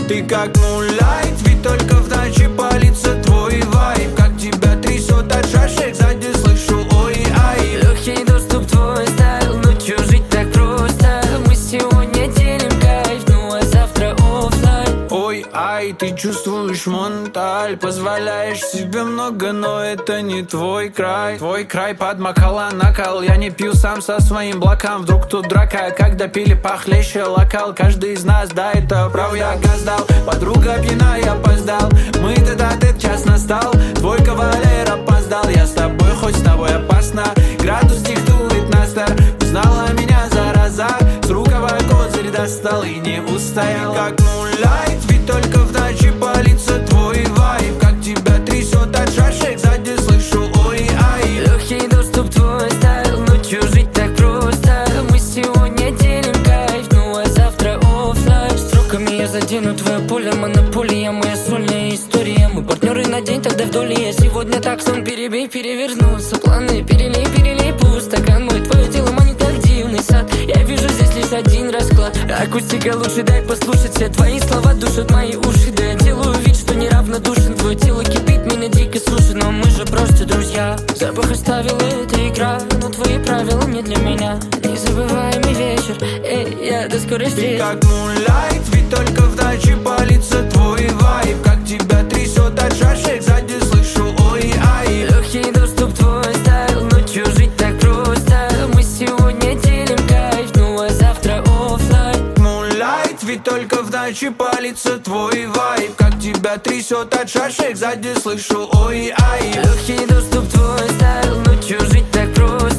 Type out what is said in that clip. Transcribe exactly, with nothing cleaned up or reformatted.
Ты как мулайт, ведь только в ночи палится твой вайб. Как тебя трясет от шашек, сзади слышу ой-ай. Легкий доступ твой стайл, ночью жить так просто. Мы сегодня делим кайф, ну а завтра оффлайн. Ой-ай, ты чувствуешь монталь, позволяешь себе много, но это не твой край. Твой край под Макала накал, я не пью сам со своим блокам. Вдруг тут драка, когда пили похлеще локал. Каждый из нас, да, это правда, я газдал. Подруга пьяна, я опоздал. Мы тет-а-тет, час настал. Твой кавалер опоздал, я с тобой, хоть с тобой опасно. Градус диктует настер, узнала меня зараза. С рукава козырь достал и не устоял. Как мулайт, ведь только в ночи палится твой вайб. Как тебя трясет от шашек, сзади слышу ой-ай. Легкий доступ твой стайл, ночью жить так просто. Мы сегодня делим кайф, ну а завтра оффлайн. Строками я задену твое поле, монополия, моя сольная история. Мы партнеры на день, тогда вдоль я сегодня так сон перебей, перевернулся. Планы перелей, перелей пустакан мой. Твое тело манит активный сад. Я вижу здесь лишь один расклад. Акустика лучше, дай послушать. Все твои слова душат мои уши. Да я делаю вид, что неравнодушен. Твое тело кипит, меня дико сушит. Но мы же просто друзья. Запах оставила эта игра, но твои правила не для меня. Незабываемый вечер, эй, я до скорой встречи. Ты как мулайт, ведь только в ночи палится твой вайб. Как тебя трясет от шашек, сзади слышу ой-ай. Легкий доступ твой стайл, ночью жить так просто. Мы сегодня делим кайф, ну а завтра оффлайн. Мулайт, ведь только в ночи палится твой вайб. Как тебя трясет от шашек, сзади слышу ой-ай. Легкий доступ твой стайл, ночью жить так просто.